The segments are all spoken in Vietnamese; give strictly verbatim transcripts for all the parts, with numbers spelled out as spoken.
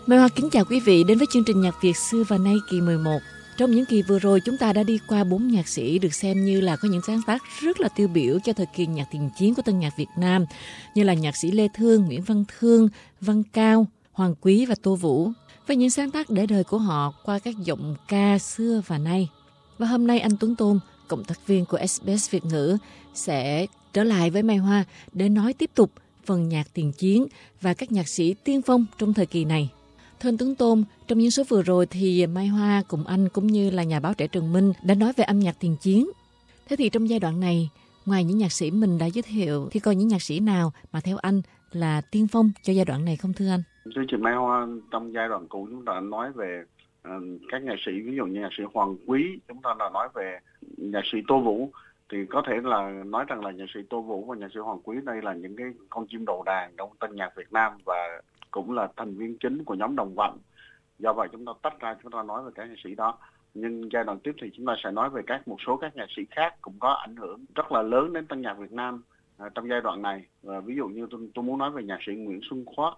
Mai Hoa kính chào quý vị đến với chương trình Nhạc Việt xưa và nay kỳ mười một. Trong những kỳ vừa rồi, chúng ta đã đi qua bốn nhạc sĩ được xem như là có những sáng tác rất là tiêu biểu cho thời kỳ nhạc tiền chiến của tân nhạc Việt Nam, như là nhạc sĩ Lê Thương, Nguyễn Văn Thương, Văn Cao, Hoàng Quý và Tô Vũ, với những sáng tác để đời của họ qua các giọng ca xưa và nay. Và hôm nay anh Tuấn Tôn, cộng tác viên của ét bê ét Việt ngữ, sẽ trở lại với Mai Hoa để nói tiếp tục phần nhạc tiền chiến và các nhạc sĩ tiên phong trong thời kỳ này. Thưa anh Tuấn Tôn, trong những số vừa rồi thì Mai Hoa cùng anh cũng như là nhà báo trẻ Trần Minh đã nói về âm nhạc tiền chiến. Thế thì trong giai đoạn này, ngoài những nhạc sĩ mình đã giới thiệu thì còn những nhạc sĩ nào mà theo anh là tiên phong cho giai đoạn này không thưa anh? Thưa chị Mai Hoa, trong giai đoạn cũ chúng ta đã nói về uh, các nhạc sĩ, ví dụ như nhạc sĩ Hoàng Quý, chúng ta đã nói về nhạc sĩ Tô Vũ. Thì có thể là nói rằng là nhạc sĩ Tô Vũ và nhạc sĩ Hoàng Quý đây là những cái con chim đầu đàn trong tân nhạc Việt Nam và cũng là thành viên chính của nhóm Đồng Vọng. Do vậy chúng ta tách ra chúng ta nói về các nhạc sĩ đó. Nhưng giai đoạn tiếp thì chúng ta sẽ nói về các một số các nhạc sĩ khác cũng có ảnh hưởng rất là lớn đến tân nhạc Việt Nam à, trong giai đoạn này. Và ví dụ như tôi, tôi muốn nói về nhạc sĩ Nguyễn Xuân Khoát.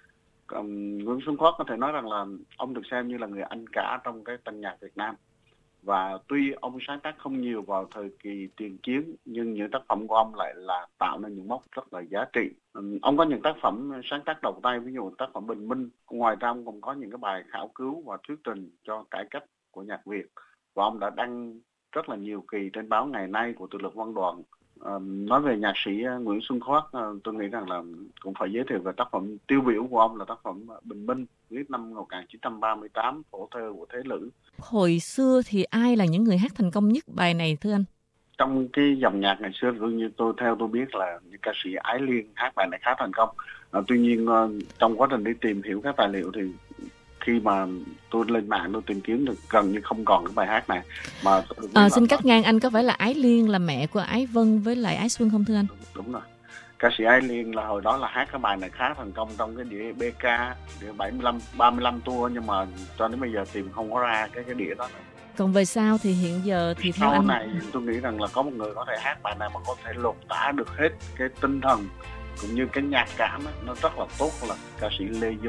Um, Nguyễn Xuân Khoát có thể nói rằng là ông được xem như là người anh cả trong cái tân nhạc Việt Nam. Và tuy ông sáng tác không nhiều vào thời kỳ tiền chiến, nhưng những tác phẩm của ông lại là tạo nên những mốc rất là giá trị. Um, ông có những tác phẩm sáng tác đầu tay, ví dụ tác phẩm Bình Minh. Ngoài ra ông còn có những cái bài khảo cứu và thuyết trình cho cải cách của nhạc Việt. Và ông đã đăng rất là nhiều kỳ trên báo Ngày Nay của Tự lực Văn đoàn. Um, nói về nhạc sĩ Nguyễn Xuân Khoát, uh, tôi nghĩ rằng là cũng phải giới thiệu về tác phẩm tiêu biểu của ông là tác phẩm Bình Minh, viết năm một nghìn chín trăm ba mươi tám, phổ thơ của Thế Lữ. Hồi xưa thì ai là những người hát thành công nhất bài này thưa anh? Trong cái dòng nhạc ngày xưa, tôi như tôi theo tôi biết là những ca sĩ Ái Liên hát bài này khá thành công. Uh, tuy nhiên uh, trong quá trình đi tìm hiểu các tài liệu thì khi mà tôi lên mạng tôi tìm kiếm được gần như không còn cái bài hát này. Mà à, xin cắt ngang, anh có phải là Ái Liên là mẹ của Ái Vân với lại Ái Xuân không thưa anh? Đúng, đúng rồi. Ca sĩ Ái Liên là hồi đó là hát cái bài này khá thành công trong cái đĩa bê ca, đĩa bảy mươi lăm, ba mươi lăm tour, nhưng mà cho đến bây giờ tìm không có ra cái cái đĩa đó. Còn về sau thì hiện giờ thì theo sau anh... này tôi nghĩ rằng là có một người có thể hát bài này mà có thể lột tả được hết cái tinh thần cũng như cái nhạc cảm đó, nó rất là tốt, là ca sĩ Lê Dung.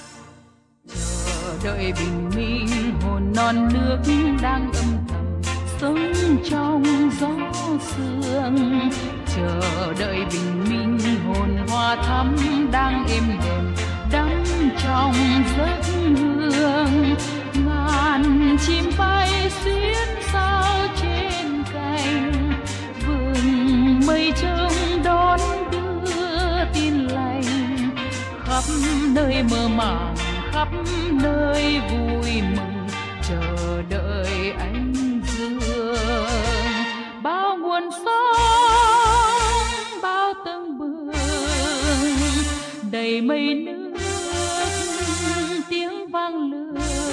Chờ đợi bình minh, hồn non nước đang âm thầm sống trong gió sương. Chờ đợi bình minh, hồn hoa thắm đang êm đềm đắm trong giấc hương. Ngàn chim bay xuyến sao trên cành, vừng mây trông đón đưa tin lành. Khắp nơi mơ màng, khắp nơi vui mừng, chờ đợi ánh dương. Bao nguồn sống, bao tầng bừng, đầy mây nước, tiếng vang lừng,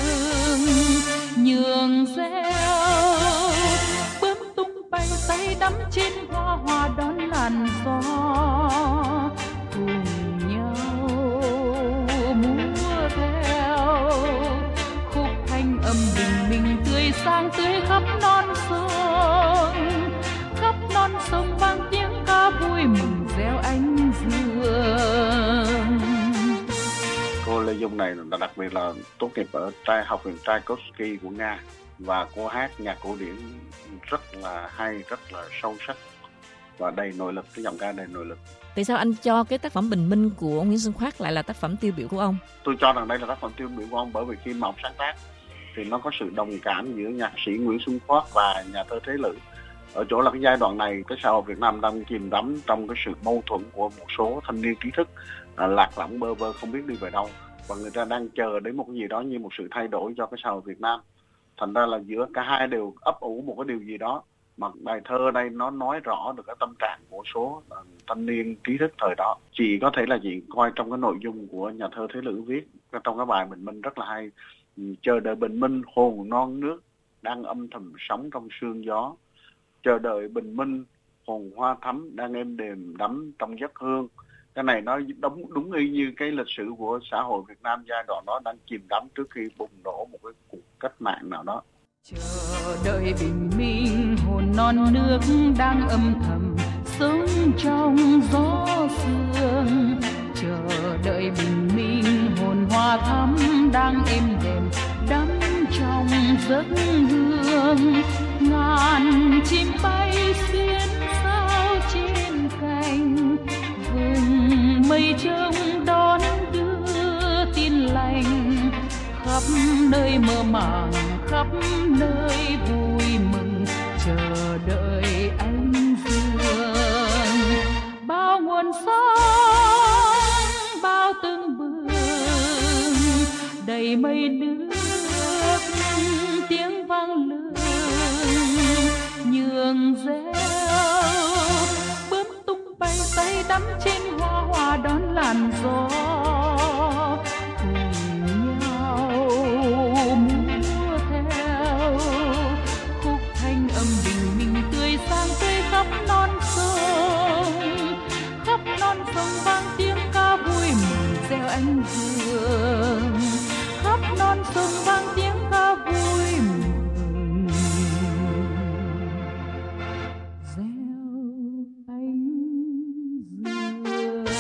nhường reo, bướm tung bay tay đắm trên hoa, hoa đón làn gió. Cùng nhau múa theo khúc thanh âm bình minh, tươi sáng tươi khắp non sông, khắp non sông vang tiếng ca vui mừng reo ánh dương. Cô Lê Dung này đặc biệt là tốt nghiệp ở trai học viện Tchaikovsky của Nga, và cô hát nhạc cổ điển rất là hay, rất là sâu sắc và đầy nội lực, cái giọng ca đầy nội lực. Tại sao anh cho cái tác phẩm Bình Minh của Nguyễn Xuân Khoát lại là tác phẩm tiêu biểu của ông? Tôi cho rằng đây là tác phẩm tiêu biểu của ông bởi vì khi mà ông sáng tác thì nó có sự đồng cảm giữa nhạc sĩ Nguyễn Xuân Khoát và nhà thơ Thế Lữ. Ở chỗ là cái giai đoạn này cái xã hội Việt Nam đang chìm đắm trong cái sự mâu thuẫn của một số thanh niên trí thức à, lạc lõng bơ vơ không biết đi về đâu, và người ta đang chờ đến một cái gì đó như một sự thay đổi cho cái xã hội Việt Nam. Thành ra là giữa cả hai đều ấp ủ một cái điều gì đó, mà bài thơ đây nó nói rõ được cái tâm trạng của số uh, thanh niên trí thức thời đó. Chị có thể là chị coi trong cái nội dung của nhà thơ Thế Lữ viết trong cái bài Bình Minh rất là hay. Chờ đợi bình minh, hồn non nước đang âm thầm sống trong sương gió. Chờ đợi bình minh, hồn hoa thắm đang êm đềm đắm trong giấc hương. Cái này nó đúng, đúng y như cái lịch sử của xã hội Việt Nam giai đoạn đó đang chìm đắm trước khi bùng nổ một cái cuộc cách mạng nào đó. Chờ đợi bình minh, hồn non nước đang âm thầm sống trong gió sương. Chờ đợi bình minh, hồn hoa thắm đang êm đềm đắm trong giấc hương. Ngàn chim bay xuyên sao trên cành, vùng mây trông đón đưa tin lành. Khắp nơi mơ màng, khắp nơi vui mừng, chờ đợi anh dương. Bao nguồn sống, bao tương bừng, đầy mây nước, tiếng vang lừng nhường reo. Bướm tung bay say đắm trên hoa, hoa đón làn gió. Cùng nhau múa theo khúc thanh âm bình minh tươi sáng tươi khắp non sông. Khắp non sông vang tiếng ca vui mừng reo anh dương. Khắp non sông vang tiếng ca vui mừng reo anh dương.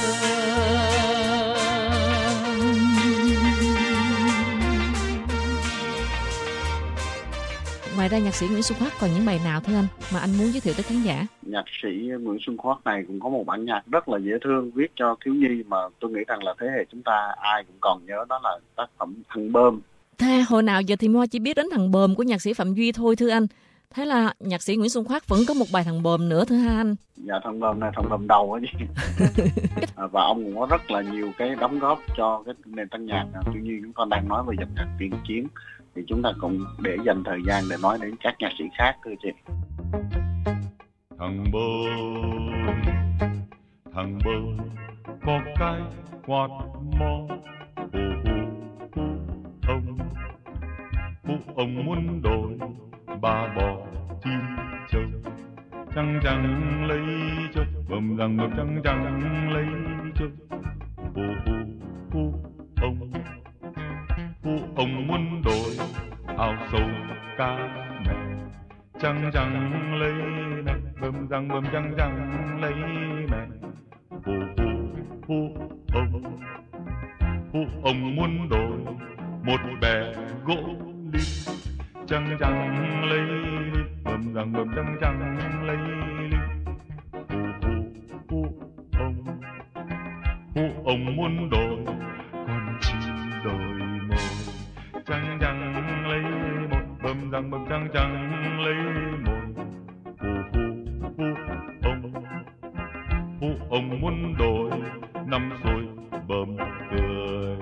Ngoài ra nhạc sĩ Nguyễn Xuân Khoát còn những bài nào thưa anh mà anh muốn giới thiệu tới khán giả? Nhạc sĩ Nguyễn Xuân Khoát này cũng có một bản nhạc rất là dễ thương viết cho thiếu nhi mà tôi nghĩ rằng là thế hệ chúng ta ai cũng còn nhớ, đó là tác phẩm Thằng Bơm. Thế hồi nào giờ thì Mo chỉ biết đến Thằng Bơm của nhạc sĩ Phạm Duy thôi thưa anh. Thế là nhạc sĩ Nguyễn Xuân Khoát vẫn có một bài Thằng Bơm nữa thưa anh. Dạ Thằng Bơm này Thằng Bơm đầu á chứ. Và ông cũng có rất là nhiều cái đóng góp cho cái nền tân nhạc. Tuy nhiên chúng ta đang nói về dòng nhạc tiền chiến thì chúng ta cũng để dành thời gian để nói đến các nhạc sĩ khác thưa chị. Thằng Bơm, thằng Bơm có cái quạt mo, hù hù hù ông, hù ông muốn đổi ba bò chim châu, trăng trăng lấy châu, bầm rằng bầm trăng trăng lấy châu, hù hù hù ông, hù ông muốn đổi áo sầu ca mẹ, trăng trăng lấy mẹ, bầm rằng bầm trăng trăng lấy mẹ, hù hù hù ông, hù ông muốn đổi một bè gỗ lim, trăng trăng lấy lim, bầm rằng bầm trăng trăng lấy lim, hù hù hù ông, hù ông muốn đổi con chim đổi mồi, trăng trăng lấy một, bầm rằng bầm trăng trăng lấy mồi, hù hù hù ông, hù ông muốn đổi năm rồi bầm cười.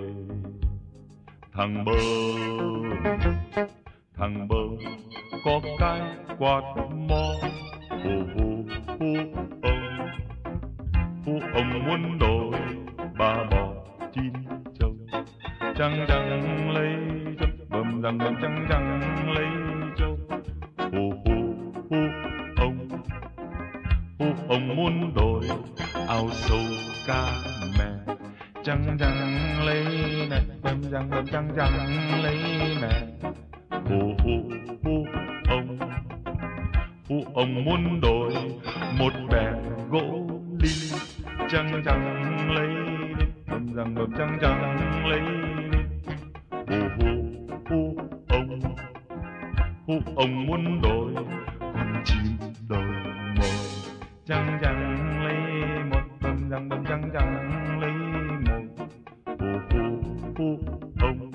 Thằng Bơm, thằng Bơm có cái quạt mo, hù hù hù ông, hù ông muốn đổi ba bò chim châu, trăng trăng lấy châu, bầm rằng bầm trăng trăng lấy châu, hù hù hù ông, hù ông muốn đổi áo sầu ca mẹ, trăng trăng lấy mẹ, bầm rằng bầm trăng trăng lấy mẹ, hù hù hù ông, hù ông muốn đổi một bè gỗ lim, trăng trăng lấy lim, bầm rằng bầm trăng trăng lấy lim, hù hù hù ông, hù ông muốn đổi con chim đổi mồi, trăng trăng lấy một, bầm rằng bầm trăng trăng lấy một, hù hù hù ông,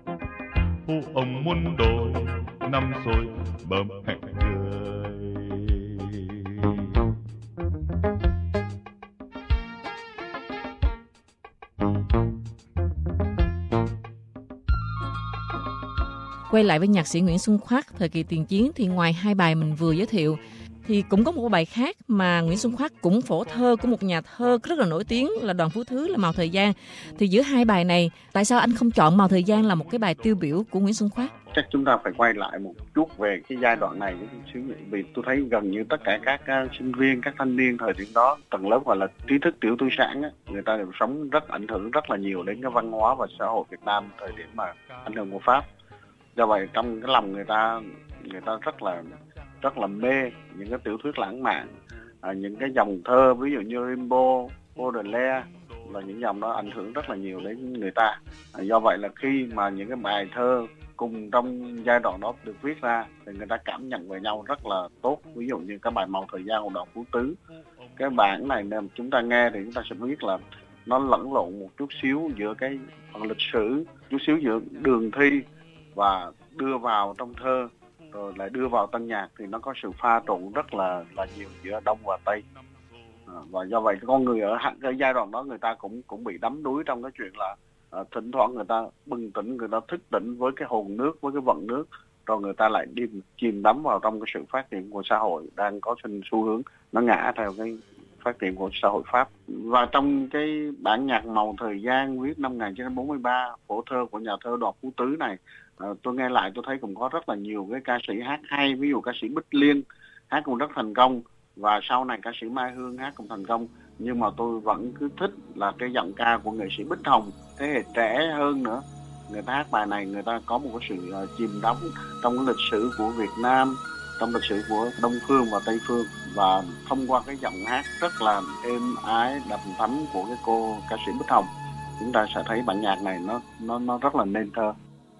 hù ông muốn đổi năm rồi bầm hẹn cười. Quay lại với nhạc sĩ Nguyễn Xuân Khoát thời kỳ tiền chiến thì ngoài hai bài mình vừa giới thiệu thì cũng có một bài khác mà Nguyễn Xuân Khoát cũng phổ thơ của một nhà thơ rất là nổi tiếng là Đoàn Phú Thứ, là Màu Thời Gian. Thì giữa hai bài này, tại sao anh không chọn Màu Thời Gian là một cái bài tiêu biểu của Nguyễn Xuân Khoát? Chắc chúng ta phải quay lại một chút về cái giai đoạn này, vì tôi thấy gần như tất cả các uh, sinh viên, các thanh niên thời điểm đó, tầng lớp gọi là trí thức tiểu tư sản á, người ta đều sống rất ảnh hưởng rất là nhiều đến cái văn hóa và xã hội Việt Nam thời điểm mà ảnh hưởng của Pháp. Do vậy trong cái lòng người ta, người ta rất là rất là mê những cái tiểu thuyết lãng mạn, à, những cái dòng thơ ví dụ như Rimbaud, Baudelaire, là những dòng đó ảnh hưởng rất là nhiều đến người ta. À, do vậy là khi mà những cái bài thơ cùng trong giai đoạn đó được viết ra thì người ta cảm nhận về nhau rất là tốt. Ví dụ như cái bài Màu Thời Gian của Đoàn Phú Tứ, cái bản này nếu chúng ta nghe thì chúng ta sẽ biết là nó lẫn lộn một chút xíu giữa cái phần lịch sử, chút xíu giữa đường thi và đưa vào trong thơ, rồi lại đưa vào tân nhạc, thì nó có sự pha trộn rất là là nhiều giữa Đông và Tây. À, và do vậy con người ở cái giai đoạn đó người ta cũng cũng bị đắm đuối trong cái chuyện là à, thỉnh thoảng người ta bừng tỉnh, người ta thức tỉnh với cái hồn nước, với cái vận nước, rồi người ta lại đi chìm đắm vào trong cái sự phát triển của xã hội đang có xu hướng nó ngã theo cái phát triển của xã hội Pháp. Và trong cái bản nhạc Màu Thời Gian viết năm một nghìn chín trăm bốn mươi ba, phổ thơ của nhà thơ Đoàn Phú Tứ này, à, tôi nghe lại tôi thấy cũng có rất là nhiều cái ca sĩ hát hay, ví dụ ca sĩ Bích Liên hát cũng rất thành công, và sau này ca sĩ Mai Hương hát cũng thành công. Nhưng mà tôi vẫn cứ thích là cái giọng ca của nghệ sĩ Bích Hồng, thế hệ trẻ hơn nữa. Người ta hát bài này, người ta có một cái sự uh, chìm đắm trong cái lịch sử của Việt Nam, trong lịch sử của Đông Phương và Tây Phương, và thông qua cái giọng hát rất là êm ái, đầm thắm của cái cô ca sĩ Bích Hồng, chúng ta sẽ thấy bản nhạc này nó nó nó rất là nên thơ.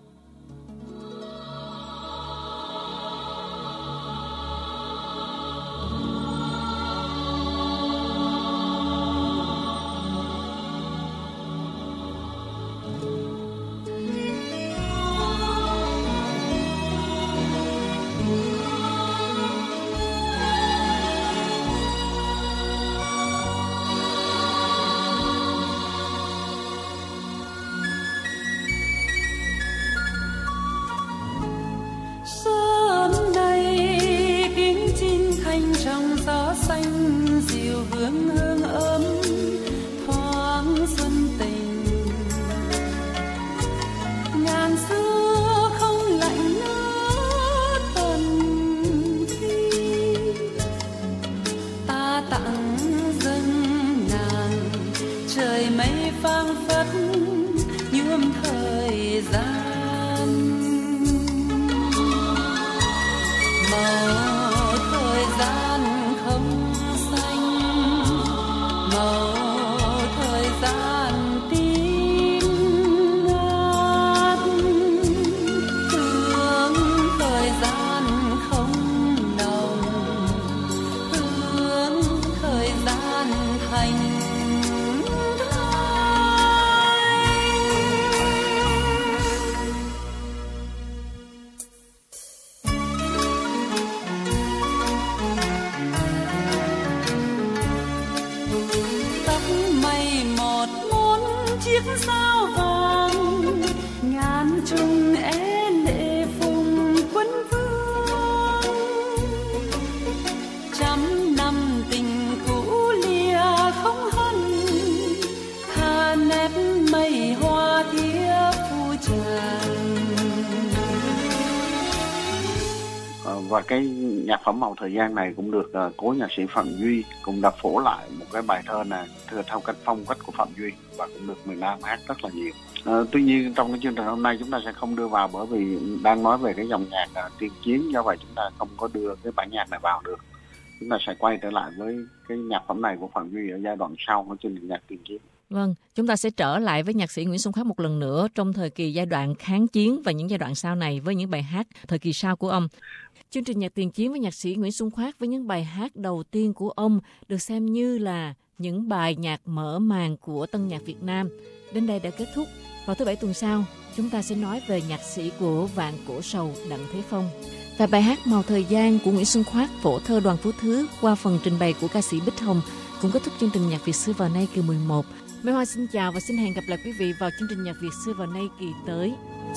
Và cái nhạc phẩm Màu Thời Gian này cũng được uh, cố nhạc sĩ Phạm Duy cũng đã phổ lại một cái bài thơ này theo cách phong cách của Phạm Duy, và cũng được miền Nam hát rất là nhiều. Uh, tuy nhiên trong cái chương trình hôm nay chúng ta sẽ không đưa vào, bởi vì đang nói về cái dòng nhạc uh, tiền chiến, do vậy chúng ta không có đưa cái bản nhạc này vào được. Chúng ta sẽ quay trở lại với cái nhạc phẩm này của Phạm Duy ở giai đoạn sau của chương trình nhạc tiền chiến. Vâng, chúng ta sẽ trở lại với nhạc sĩ Nguyễn Xuân Khoát một lần nữa trong thời kỳ giai đoạn kháng chiến và những giai đoạn sau này với những bài hát thời kỳ sau của ông. Chương trình nhạc tiền chiến với nhạc sĩ Nguyễn Xuân Khoát với những bài hát đầu tiên của ông được xem như là những bài nhạc mở màn của tân nhạc Việt Nam. Đến đây đã kết thúc. Vào thứ Bảy tuần sau, chúng ta sẽ nói về nhạc sĩ của Vạn Cổ Sầu Đặng Thế Phong. Và bài hát Màu Thời Gian của Nguyễn Xuân Khoát, phổ thơ Đoàn Phú Thứ qua phần trình bày của ca sĩ Bích Hồng cũng kết thúc chương trình Nhạc Việt xưa vào nay kỳ mười một. Mai Hoa xin chào và xin hẹn gặp lại quý vị vào chương trình Nhạc Việt xưa vào nay kỳ tới.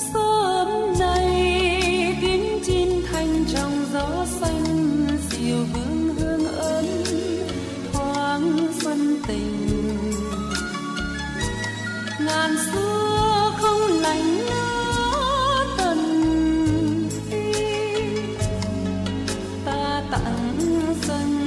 Sớm nay tiếng chim thanh trong gió xanh, dịu vương hương ấm thoáng xuân tình. Ngàn xưa không lạnh nữa tần khi ta tặng dâng